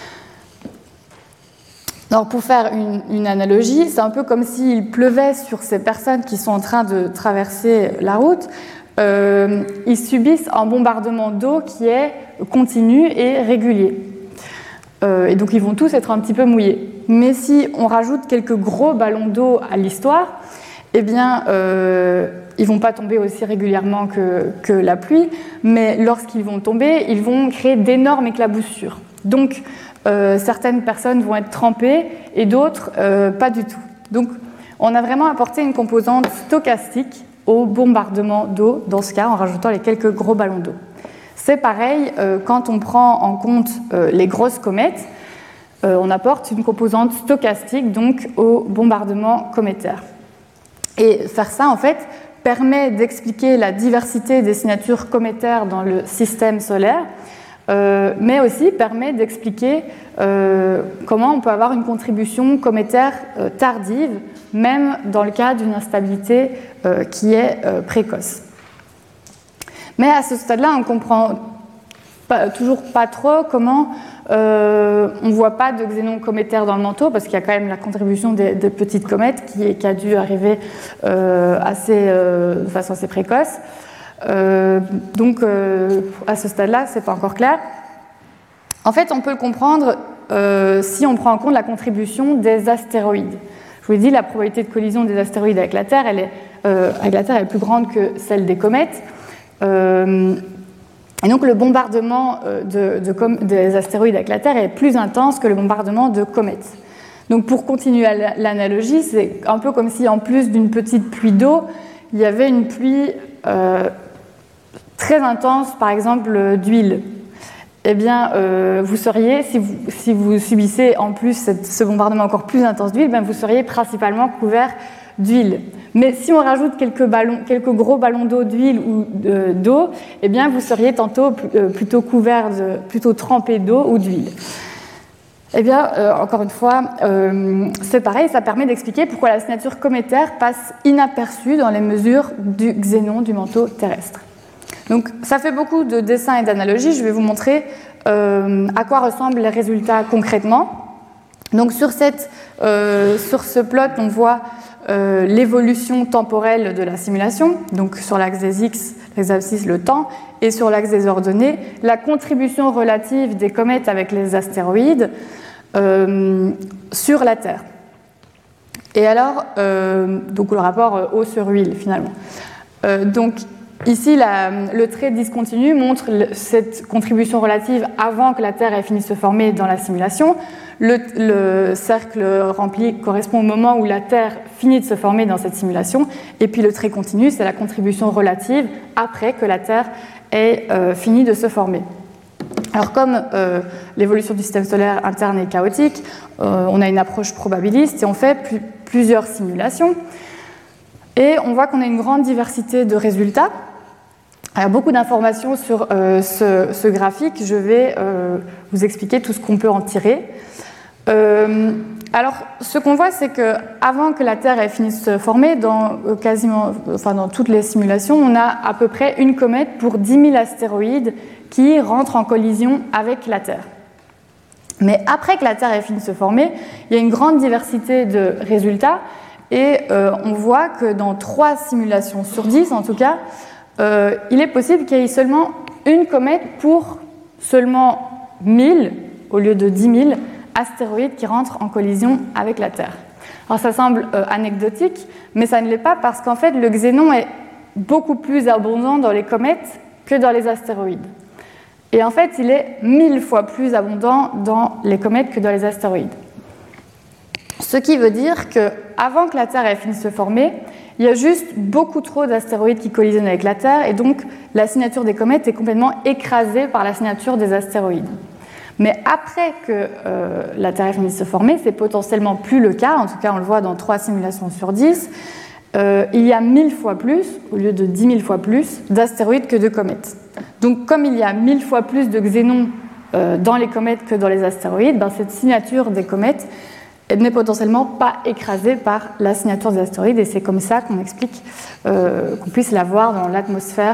Alors, pour faire une analogie, c'est un peu comme s'il pleuvait sur ces personnes qui sont en train de traverser la route. Ils subissent un bombardement d'eau qui est continu et régulier. Et donc, ils vont tous être un petit peu mouillés. Mais si on rajoute quelques gros ballons d'eau à l'histoire, eh bien, ils ne vont pas tomber aussi régulièrement que la pluie, mais lorsqu'ils vont tomber, ils vont créer d'énormes éclaboussures. Donc, certaines personnes vont être trempées et d'autres pas du tout. Donc, on a vraiment apporté une composante stochastique au bombardement d'eau, dans ce cas en rajoutant les quelques gros ballons d'eau. C'est pareil quand on prend en compte les grosses comètes, on apporte une composante stochastique donc au bombardement cométaire. Et faire ça en fait permet d'expliquer la diversité des signatures cométaires dans le système solaire, mais aussi permet d'expliquer comment on peut avoir une contribution cométaire tardive, même dans le cas d'une instabilité qui est précoce. Mais à ce stade-là, on ne comprend toujours pas trop comment on ne voit pas de xénon cométaire dans le manteau, parce qu'il y a quand même la contribution des petites comètes qui a dû arriver de façon assez précoce. Donc, à ce stade-là, ce n'est pas encore clair. En fait, on peut le comprendre si on prend en compte la contribution des astéroïdes. Je vous l'ai dit, la probabilité de collision des astéroïdes avec la Terre, elle est plus grande que celle des comètes. Et donc, le bombardement des astéroïdes avec la Terre est plus intense que le bombardement de comètes. Donc, pour continuer l'analogie, c'est un peu comme si, en plus d'une petite pluie d'eau, il y avait une pluie très intense, par exemple, d'huile. Eh bien, vous seriez, si vous subissez en plus ce bombardement encore plus intense d'huile, vous seriez principalement couvert d'huile. Mais si on rajoute quelques gros ballons d'eau d'huile ou d'eau, eh bien, vous seriez tantôt plutôt couvert, plutôt trempé d'eau ou d'huile. Eh bien, encore une fois, c'est pareil, ça permet d'expliquer pourquoi la signature cométaire passe inaperçue dans les mesures du xénon du manteau terrestre. Donc, ça fait beaucoup de dessins et d'analogies. Je vais vous montrer à quoi ressemblent les résultats concrètement. Donc, sur ce plot, on voit l'évolution temporelle de la simulation. Donc, sur l'axe des X, les abscisses, le temps, et sur l'axe des ordonnées, la contribution relative des comètes avec les astéroïdes sur la Terre. Et alors, donc le rapport eau sur huile, finalement. Donc, ici, le trait discontinu montre cette contribution relative avant que la Terre ait fini de se former dans la simulation. Le cercle rempli correspond au moment où la Terre finit de se former dans cette simulation. Et puis le trait continu, c'est la contribution relative après que la Terre ait fini de se former. Alors comme l'évolution du système solaire interne est chaotique, on a une approche probabiliste et on fait plusieurs simulations. Et on voit qu'on a une grande diversité de résultats. Alors, beaucoup d'informations sur ce graphique. Je vais vous expliquer tout ce qu'on peut en tirer. Alors, ce qu'on voit, c'est qu'avant que la Terre ait fini de se former, dans toutes les simulations, on a à peu près une comète pour 10 000 astéroïdes qui rentrent en collision avec la Terre. Mais après que la Terre ait fini de se former, il y a une grande diversité de résultats et on voit que dans 3 simulations sur 10, en tout cas, il est possible qu'il y ait seulement une comète pour seulement 1000, au lieu de 10 000, astéroïdes qui rentrent en collision avec la Terre. Alors ça semble anecdotique, mais ça ne l'est pas parce qu'en fait le xénon est beaucoup plus abondant dans les comètes que dans les astéroïdes. Et en fait, il est 1000 fois plus abondant dans les comètes que dans les astéroïdes. Ce qui veut dire qu'avant que la Terre ait fini de se former, il y a juste beaucoup trop d'astéroïdes qui collisionnent avec la Terre, et donc la signature des comètes est complètement écrasée par la signature des astéroïdes. Mais après que la Terre ait fini de se former, c'est potentiellement plus le cas, en tout cas on le voit dans 3 simulations sur 10, il y a 1000 fois plus, au lieu de 10 000 fois plus, d'astéroïdes que de comètes. Donc comme il y a 1000 fois plus de xénons dans les comètes que dans les astéroïdes, ben, cette signature des comètes n'est potentiellement pas écrasée par la signature des astéroïdes, et c'est comme ça qu'on explique qu'on puisse la voir dans l'atmosphère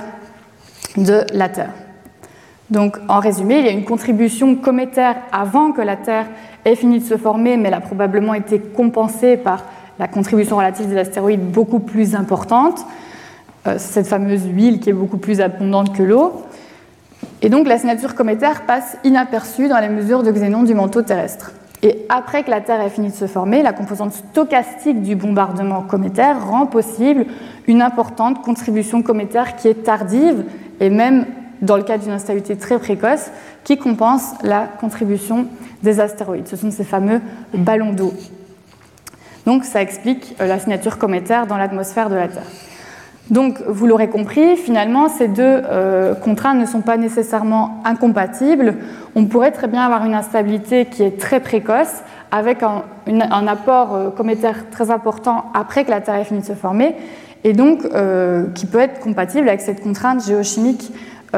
de la Terre. Donc en résumé, il y a une contribution cométaire avant que la Terre ait fini de se former, mais elle a probablement été compensée par la contribution relative des astéroïdes beaucoup plus importante, cette fameuse huile qui est beaucoup plus abondante que l'eau. Et donc la signature cométaire passe inaperçue dans les mesures de xénon du manteau terrestre. Et après que la Terre ait fini de se former, la composante stochastique du bombardement cométaire rend possible une importante contribution cométaire qui est tardive, et même dans le cas d'une instabilité très précoce, qui compense la contribution des astéroïdes. Ce sont ces fameux ballons d'eau. Donc ça explique la signature cométaire dans l'atmosphère de la Terre. Donc vous l'aurez compris, finalement ces deux contraintes ne sont pas nécessairement incompatibles. On pourrait très bien avoir une instabilité qui est très précoce, avec un apport cométaire très important après que la Terre ait fini de se former, et donc qui peut être compatible avec cette contrainte géochimique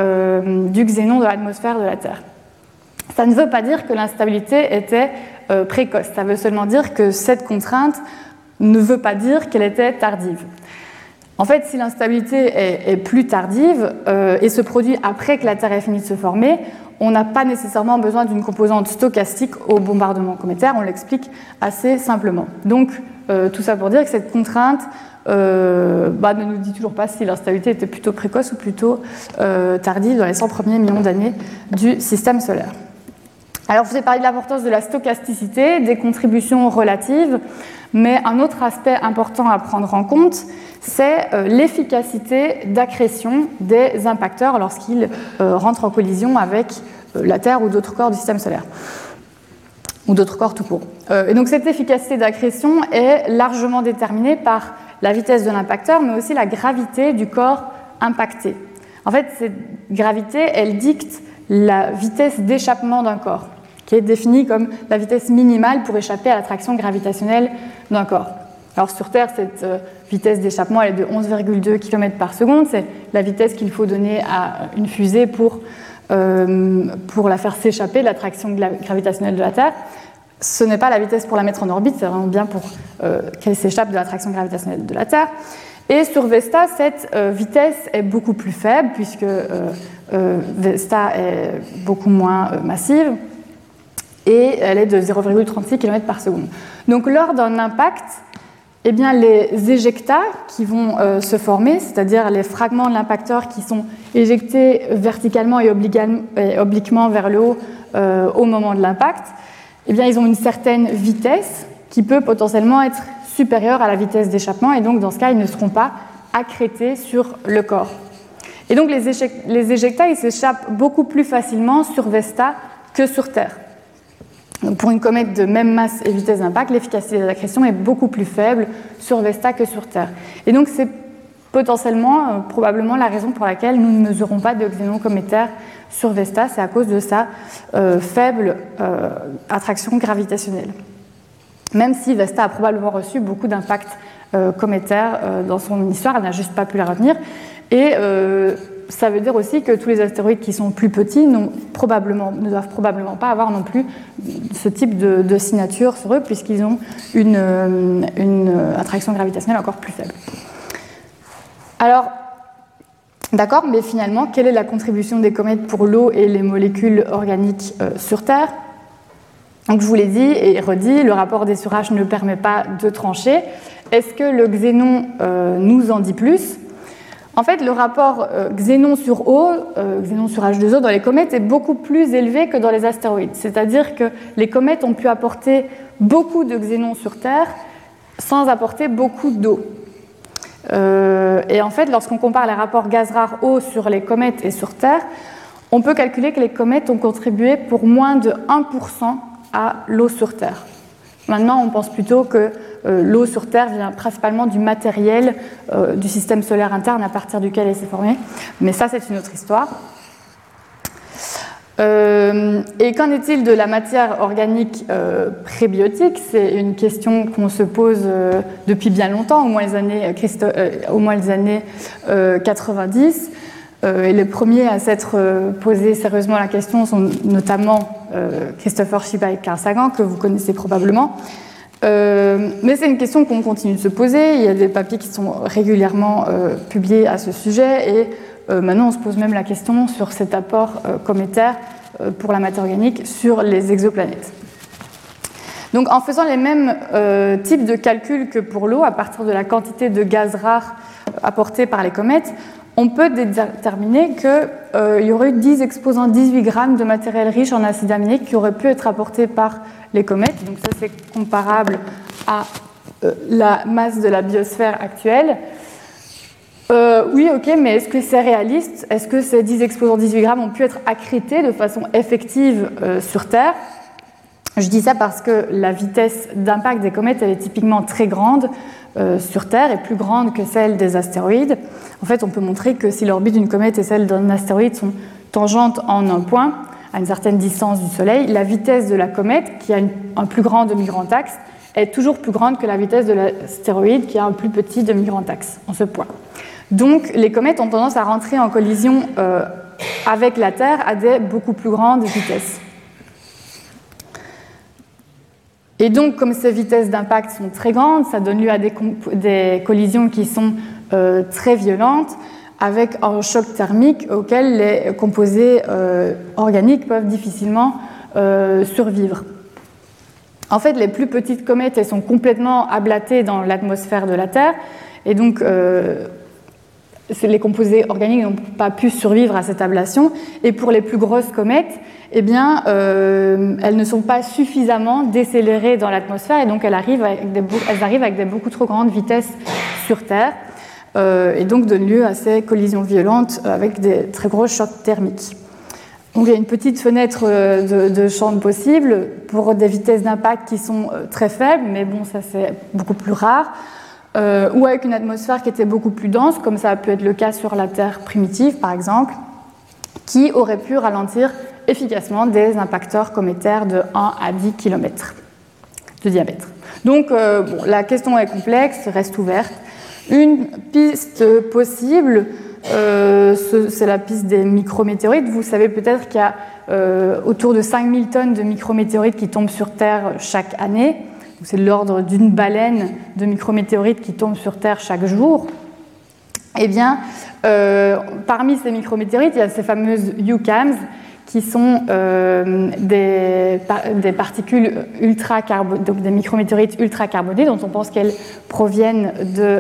du xénon de l'atmosphère de la Terre. Ça ne veut pas dire que l'instabilité était précoce, ça veut seulement dire que cette contrainte ne veut pas dire qu'elle était tardive. En fait, si l'instabilité est plus tardive et se produit après que la Terre ait fini de se former, on n'a pas nécessairement besoin d'une composante stochastique au bombardement cométaire, on l'explique assez simplement. Donc, tout ça pour dire que cette contrainte ne nous dit toujours pas si l'instabilité était plutôt précoce ou plutôt tardive dans les 100 premiers millions d'années du système solaire. Alors, je vous ai parlé de l'importance de la stochasticité, des contributions relatives, mais un autre aspect important à prendre en compte, c'est l'efficacité d'accrétion des impacteurs lorsqu'ils rentrent en collision avec la Terre ou d'autres corps du système solaire, ou d'autres corps tout court. Et donc cette efficacité d'accrétion est largement déterminée par la vitesse de l'impacteur, mais aussi la gravité du corps impacté. En fait, cette gravité, elle dicte la vitesse d'échappement d'un corps, qui est définie comme la vitesse minimale pour échapper à l'attraction gravitationnelle d'un corps. Alors sur Terre, cette vitesse d'échappement elle est de 11,2 km par seconde. C'est la vitesse qu'il faut donner à une fusée pour la faire s'échapper de l'attraction gravitationnelle de la Terre. Ce n'est pas la vitesse pour la mettre en orbite, c'est vraiment bien pour qu'elle s'échappe de l'attraction gravitationnelle de la Terre. Et sur Vesta, cette vitesse est beaucoup plus faible, puisque Vesta est beaucoup moins massive, et elle est de 0,36 km par seconde. Donc lors d'un impact, eh bien, les éjectats qui vont se former, c'est-à-dire les fragments de l'impacteur qui sont éjectés verticalement et obliquement vers le haut au moment de l'impact, eh bien, ils ont une certaine vitesse qui peut potentiellement être supérieure à la vitesse d'échappement, et donc dans ce cas, ils ne seront pas accrétés sur le corps. Et donc les éjectats, ils s'échappent beaucoup plus facilement sur Vesta que sur Terre. Donc pour une comète de même masse et vitesse d'impact, l'efficacité de l'accrétion est beaucoup plus faible sur Vesta que sur Terre. Et donc c'est potentiellement, probablement la raison pour laquelle nous ne mesurons pas de xénon cométaire sur Vesta, c'est à cause de sa faible attraction gravitationnelle. Même si Vesta a probablement reçu beaucoup d'impacts cométaires dans son histoire, elle n'a juste pas pu la retenir. Et ça veut dire aussi que tous les astéroïdes qui sont plus petits ne doivent probablement pas avoir non plus ce type de signature sur eux, puisqu'ils ont une attraction gravitationnelle encore plus faible. Alors, d'accord, mais finalement, quelle est la contribution des comètes pour l'eau et les molécules organiques sur Terre ? Donc je vous l'ai dit et redit, le rapport d'Essurage ne permet pas de trancher. Est-ce que le xénon nous en dit plus ? En fait, le rapport xénon sur eau, xénon sur H2O dans les comètes est beaucoup plus élevé que dans les astéroïdes. C'est-à-dire que les comètes ont pu apporter beaucoup de xénon sur Terre sans apporter beaucoup d'eau. Et en fait, lorsqu'on compare les rapports gaz rare eau sur les comètes et sur Terre, on peut calculer que les comètes ont contribué pour moins de 1% à l'eau sur Terre. Maintenant, on pense plutôt que l'eau sur Terre vient principalement du matériel du système solaire interne à partir duquel elle s'est formée. Mais ça, c'est une autre histoire. Et qu'en est-il de la matière organique prébiotique? C'est une question qu'on se pose depuis bien longtemps, au moins les années 90. Et les premiers à s'être posé sérieusement la question sont notamment Christopher Shiba et Carl Sagan, que vous connaissez probablement. Mais c'est une question qu'on continue de se poser. Il y a des papiers qui sont régulièrement publiés à ce sujet. Et maintenant, on se pose même la question sur cet apport cométaire pour la matière organique sur les exoplanètes. Donc, en faisant les mêmes types de calculs que pour l'eau, à partir de la quantité de gaz rare apportée par les comètes, on peut déterminer qu'il y aurait eu 10 exposants 18 grammes de matériel riche en acides aminés qui auraient pu être apportés par les comètes. Donc ça, c'est comparable à la masse de la biosphère actuelle. Oui, ok, mais est-ce que c'est réaliste? Est-ce que ces 10 exposants 18 grammes ont pu être accrétés de façon effective sur Terre? Je dis ça parce que la vitesse d'impact des comètes, elle est typiquement très grande sur Terre et plus grande que celle des astéroïdes. En fait, on peut montrer que si l'orbite d'une comète et celle d'un astéroïde sont tangentes en un point, à une certaine distance du Soleil, la vitesse de la comète, qui a un plus grand demi-grand axe, est toujours plus grande que la vitesse de l'astéroïde, qui a un plus petit demi-grand axe en ce point. Donc, les comètes ont tendance à rentrer en collision avec la Terre à des beaucoup plus grandes vitesses. Et donc, comme ces vitesses d'impact sont très grandes, ça donne lieu à des collisions qui sont très violentes, avec un choc thermique auquel les composés organiques peuvent difficilement survivre. En fait, les plus petites comètes, elles sont complètement ablatées dans l'atmosphère de la Terre, et donc les composés organiques n'ont pas pu survivre à cette ablation. Et pour les plus grosses comètes, eh bien, elles ne sont pas suffisamment décélérées dans l'atmosphère, et donc elles arrivent avec des beaucoup trop grandes vitesses sur Terre, et donc donnent lieu à ces collisions violentes avec des très gros chocs thermiques. Donc il y a une petite fenêtre de champ possible pour des vitesses d'impact qui sont très faibles, mais bon, ça c'est beaucoup plus rare, ou avec une atmosphère qui était beaucoup plus dense, comme ça a pu être le cas sur la Terre primitive par exemple, qui aurait pu ralentir efficacement des impacteurs cométaires de 1 à 10 km de diamètre. Donc bon, la question est complexe, reste ouverte. Une piste possible, c'est la piste des micrométéorites. Vous savez peut-être qu'il y a autour de 5000 tonnes de micrométéorites qui tombent sur Terre chaque année. C'est de l'ordre d'une baleine de micrométéorites qui tombent sur Terre chaque jour. Eh bien, parmi ces micrométéorites, il y a ces fameuses UCAMs, qui sont des particules ultracarbonées, donc des micrométéorites ultracarbonées, dont on pense qu'elles proviennent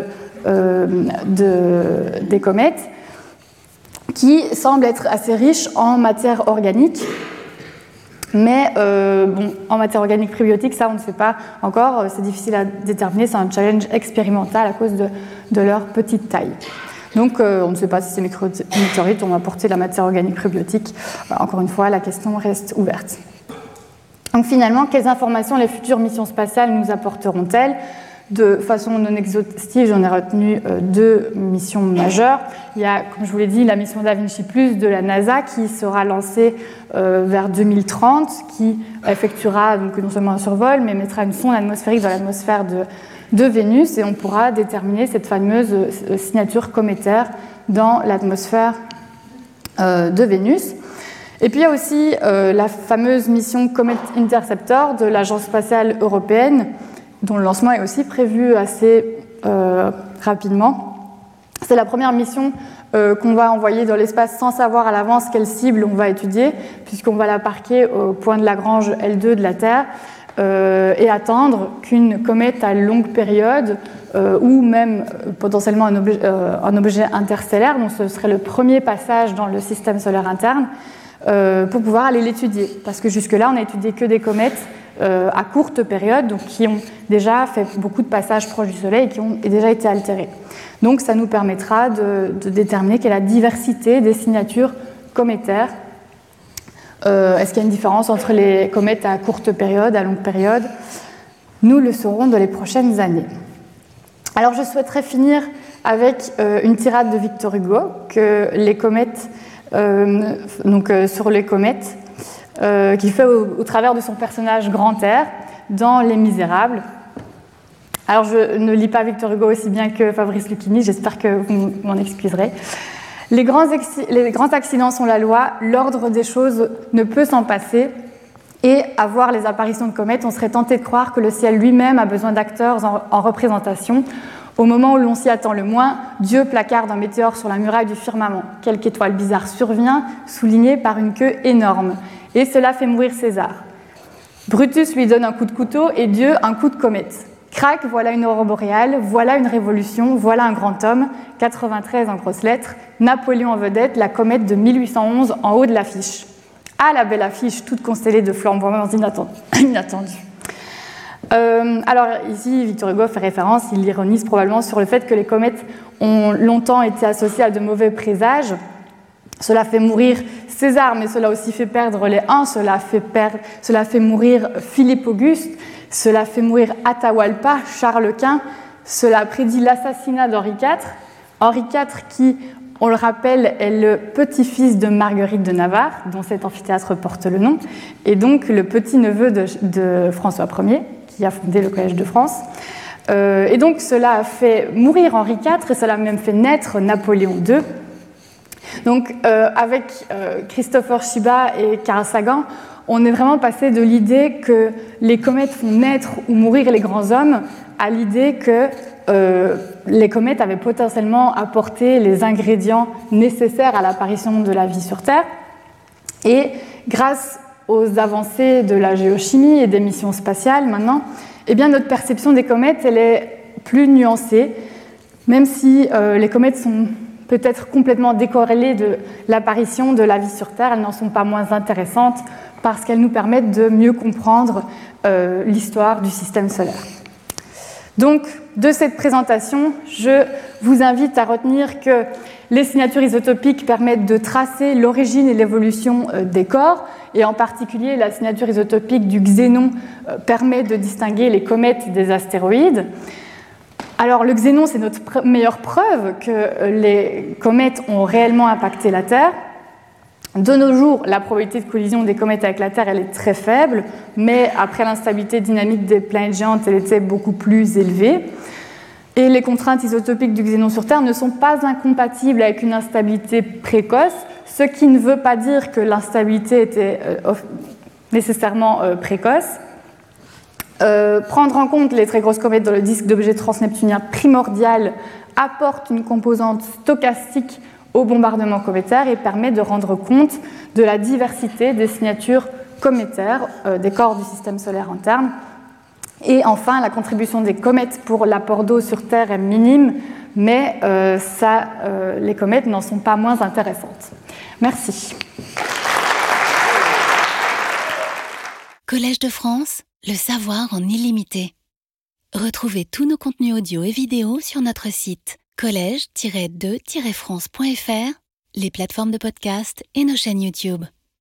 des comètes, qui semblent être assez riches en matière organique. Mais bon, en matière organique prébiotique, ça on ne sait pas encore, c'est difficile à déterminer, c'est un challenge expérimental à cause de leur petite taille. Donc on ne sait pas si ces micrométéorites ont apporté de la matière organique prébiotique. Encore une fois, la question reste ouverte. Donc finalement, quelles informations les futures missions spatiales nous apporteront-elles? De façon non exhaustive, j'en ai retenu 2 missions majeures. Il y a, comme je vous l'ai dit, la mission Da Vinci Plus de la NASA qui sera lancée vers 2030, qui effectuera donc non seulement un survol, mais mettra une sonde atmosphérique dans l'atmosphère de Vénus, et on pourra déterminer cette fameuse signature cométaire dans l'atmosphère de Vénus. Et puis il y a aussi la fameuse mission Comet Interceptor de l'Agence spatiale européenne, dont le lancement est aussi prévu assez rapidement. C'est la première mission qu'on va envoyer dans l'espace sans savoir à l'avance quelle cible on va étudier, puisqu'on va la parquer au point de Lagrange L2 de la Terre et attendre qu'une comète à longue période ou même potentiellement un objet interstellaire, dont ce serait le premier passage dans le système solaire interne, pour pouvoir aller l'étudier. Parce que jusque-là, on n'a étudié que des comètes à courte période, donc qui ont déjà fait beaucoup de passages proches du Soleil et qui ont déjà été altérés. Donc ça nous permettra de déterminer quelle est la diversité des signatures cométaires. Est-ce qu'il y a une différence entre les comètes à courte période, à longue période? Nous le saurons dans les prochaines années. Alors je souhaiterais finir avec une tirade de Victor Hugo que les comètes, sur les comètes, qu'il fait au travers de son personnage Grantaire dans Les Misérables. Alors je ne lis pas Victor Hugo aussi bien que Fabrice Lucchini, j'espère que vous m'en excuserez. Les grands accidents sont la loi, l'ordre des choses ne peut s'en passer, et à voir les apparitions de comètes, on serait tenté de croire que le ciel lui-même a besoin d'acteurs en représentation. Au moment où l'on s'y attend le moins, Dieu placarde un météore sur la muraille du firmament. Quelque étoile bizarre survient, soulignée par une queue énorme. Et cela fait mourir César. Brutus lui donne un coup de couteau et Dieu un coup de comète. Crac, voilà une aurore boréale, voilà une révolution, voilà un grand homme, 93 en grosses lettres, Napoléon en vedette, la comète de 1811 en haut de l'affiche. Ah, la belle affiche, toute constellée de flamboiements inattendus. Alors ici, Victor Hugo fait référence, il ironise probablement sur le fait que les comètes ont longtemps été associées à de mauvais présages. Cela fait mourir César, mais cela aussi fait perdre les Huns, cela fait mourir Philippe Auguste, cela fait mourir Atahualpa, Charles Quint, cela prédit l'assassinat d'Henri IV. Henri IV qui, on le rappelle, est le petit-fils de Marguerite de Navarre, dont cet amphithéâtre porte le nom, et donc le petit-neveu de François Ier, qui a fondé le Collège de France. Et donc cela a fait mourir Henri IV et cela a même fait naître Napoléon II. Donc avec Christopher Shiba et Carl Sagan, on est vraiment passé de l'idée que les comètes font naître ou mourir les grands hommes à l'idée que les comètes avaient potentiellement apporté les ingrédients nécessaires à l'apparition de la vie sur Terre. Et grâce aux avancées de la géochimie et des missions spatiales maintenant, eh bien, notre perception des comètes elle est plus nuancée, même si les comètes sont peut-être complètement décorrélées de l'apparition de la vie sur Terre, elles n'en sont pas moins intéressantes parce qu'elles nous permettent de mieux comprendre l'histoire du système solaire. Donc, de cette présentation, je vous invite à retenir que les signatures isotopiques permettent de tracer l'origine et l'évolution des corps, et en particulier la signature isotopique du xénon permet de distinguer les comètes des astéroïdes. Alors le xénon, c'est notre meilleure preuve que les comètes ont réellement impacté la Terre. De nos jours, la probabilité de collision des comètes avec la Terre elle est très faible, mais après l'instabilité dynamique des planètes géantes, elle était beaucoup plus élevée. Et les contraintes isotopiques du xénon sur Terre ne sont pas incompatibles avec une instabilité précoce, ce qui ne veut pas dire que l'instabilité était nécessairement précoce. Prendre en compte les très grosses comètes dans le disque d'objets transneptuniens primordial apporte une composante stochastique au bombardement cométaire et permet de rendre compte de la diversité des signatures cométaires des corps du système solaire interne. Et enfin, la contribution des comètes pour l'apport d'eau sur Terre est minime, mais les comètes n'en sont pas moins intéressantes. Merci. Collège de France, le savoir en illimité. Retrouvez tous nos contenus audio et vidéo sur notre site collège-2-france.fr, les plateformes de podcast et nos chaînes YouTube.